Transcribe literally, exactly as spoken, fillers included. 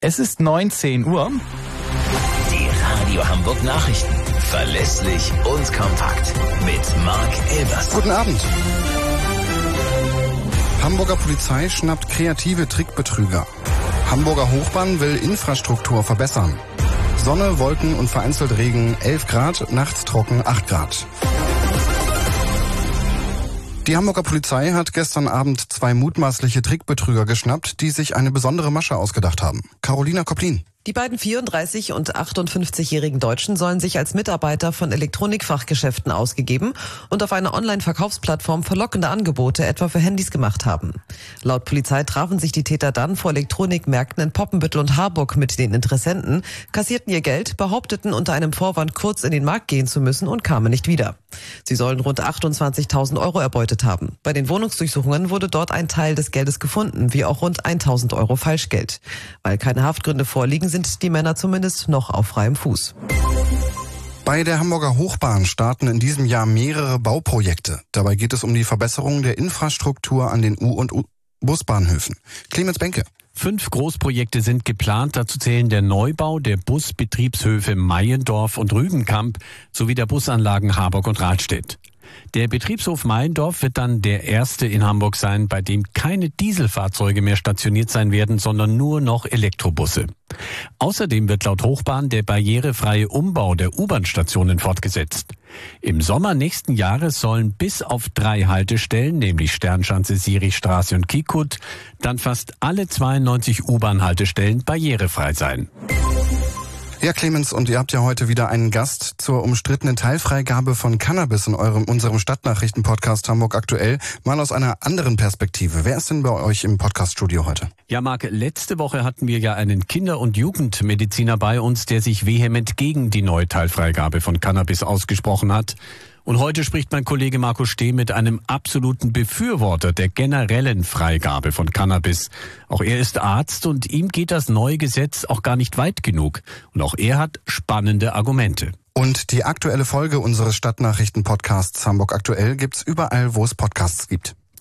Es ist neunzehn Uhr. Die Radio Hamburg Nachrichten. Verlässlich und kompakt. Mit Marc Elbers. Guten Abend. Hamburger Polizei schnappt kreative Trickbetrüger. Hamburger Hochbahn will Infrastruktur verbessern. Sonne, Wolken und vereinzelt Regen elf Grad, nachts trocken acht Grad. Die Hamburger Polizei hat gestern Abend zwei mutmaßliche Trickbetrüger geschnappt, die sich eine besondere Masche ausgedacht haben. Carolina Koplin. Die beiden vierunddreißig- und achtundfünfzigjährigen Deutschen sollen sich als Mitarbeiter von Elektronikfachgeschäften ausgegeben und auf einer Online-Verkaufsplattform verlockende Angebote etwa für Handys gemacht haben. Laut Polizei trafen sich die Täter dann vor Elektronikmärkten in Poppenbüttel und Harburg mit den Interessenten, kassierten ihr Geld, behaupteten unter einem Vorwand kurz in den Markt gehen zu müssen und kamen nicht wieder. Sie sollen rund achtundzwanzigtausend Euro erbeutet haben. Bei den Wohnungsdurchsuchungen wurde dort ein Teil des Geldes gefunden, wie auch rund tausend Euro Falschgeld. Weil keine Haftgründe vorliegen, sind die Männer zumindest noch auf freiem Fuß. Bei der Hamburger Hochbahn starten in diesem Jahr mehrere Bauprojekte. Dabei geht es um die Verbesserung der Infrastruktur an den U- und U- Busbahnhöfen. Clemens Benke. Fünf Großprojekte sind geplant. Dazu zählen der Neubau der Busbetriebshöfe Meiendorf und Rügenkamp sowie der Busanlagen Harburg und Rahlstedt. Der Betriebshof Meiendorf wird dann der erste in Hamburg sein, bei dem keine Dieselfahrzeuge mehr stationiert sein werden, sondern nur noch Elektrobusse. Außerdem wird laut Hochbahn der barrierefreie Umbau der U-Bahn-Stationen fortgesetzt. Im Sommer nächsten Jahres sollen bis auf drei Haltestellen, nämlich Sternschanze, Sirichstraße und Kikut, dann fast alle zweiundneunzig U-Bahn-Haltestellen barrierefrei sein. Ja, Clemens, und ihr habt ja heute wieder einen Gast zur umstrittenen Teilfreigabe von Cannabis in eurem, unserem Stadtnachrichten-Podcast Hamburg aktuell. Mal aus einer anderen Perspektive. Wer ist denn bei euch im Podcast-Studio heute? Ja, Marc, letzte Woche hatten wir ja einen Kinder- und Jugendmediziner bei uns, der sich vehement gegen die neue Teilfreigabe von Cannabis ausgesprochen hat. Und heute spricht mein Kollege Marco Steh mit einem absoluten Befürworter der generellen Freigabe von Cannabis. Auch er ist Arzt und ihm geht das neue Gesetz auch gar nicht weit genug. Und auch er hat spannende Argumente. Und die aktuelle Folge unseres Stadtnachrichten-Podcasts Hamburg aktuell gibt's überall, wo es Podcasts gibt.